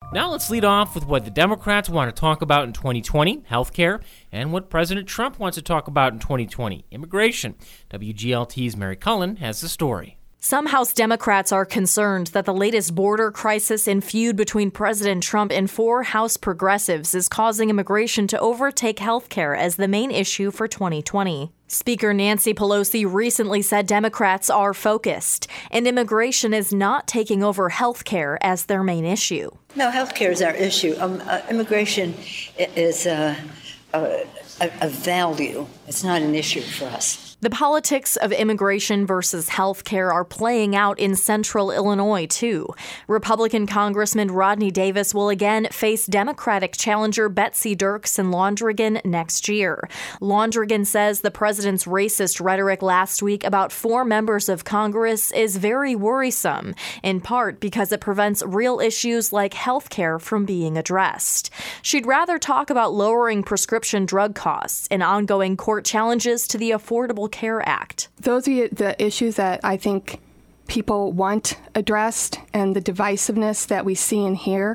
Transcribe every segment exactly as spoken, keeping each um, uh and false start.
Now let's lead off with what the Democrats want to talk about in twenty twenty, healthcare, and what President Trump wants to talk about in twenty twenty, immigration. W G L T's Mary Cullen has the story. Some House Democrats are concerned that the latest border crisis and feud between President Trump and four House progressives is causing immigration to overtake health care as the main issue for twenty twenty. Speaker Nancy Pelosi recently said Democrats are focused, and immigration is not taking over health care as their main issue. No, health care is our issue. Um, uh, immigration is uh, a, a, a value. It's not an issue for us. The politics of immigration versus health care are playing out in central Illinois, too. Republican Congressman Rodney Davis will again face Democratic challenger Betsy Dirks in Londrigan next year. Londrigan says the president's racist rhetoric last week about four members of Congress is very worrisome, in part because it prevents real issues like health care from being addressed. She'd rather talk about lowering prescription drug costs and ongoing court challenges to the Affordable Care Act. Those are the issues that I think people want addressed, and the divisiveness that we see and hear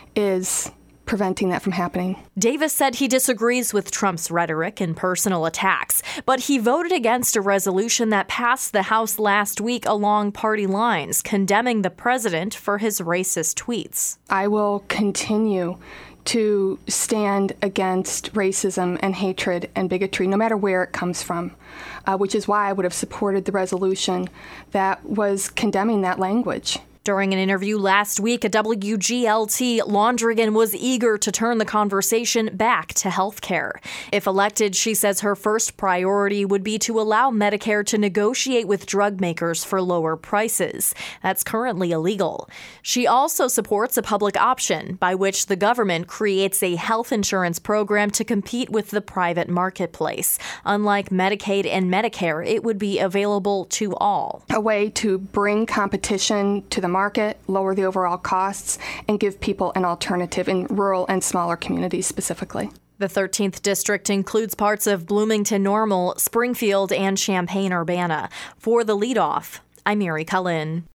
is preventing that from happening. Davis said he disagrees with Trump's rhetoric and personal attacks, but he voted against a resolution that passed the House last week along party lines, condemning the president for his racist tweets. I will continue to stand against racism and hatred and bigotry, no matter where it comes from, uh, which is why I would have supported the resolution that was condemning that language. During an interview last week at W G L T, Londrigan was eager to turn the conversation back to health care. If elected, she says her first priority would be to allow Medicare to negotiate with drug makers for lower prices. That's currently illegal. She also supports a public option by which the government creates a health insurance program to compete with the private marketplace. Unlike Medicaid and Medicare, it would be available to all. A way to bring competition to the market, lower the overall costs, and give people an alternative in rural and smaller communities specifically. The thirteenth District includes parts of Bloomington Normal, Springfield, and Champaign-Urbana. For the leadoff, I'm Mary Cullen.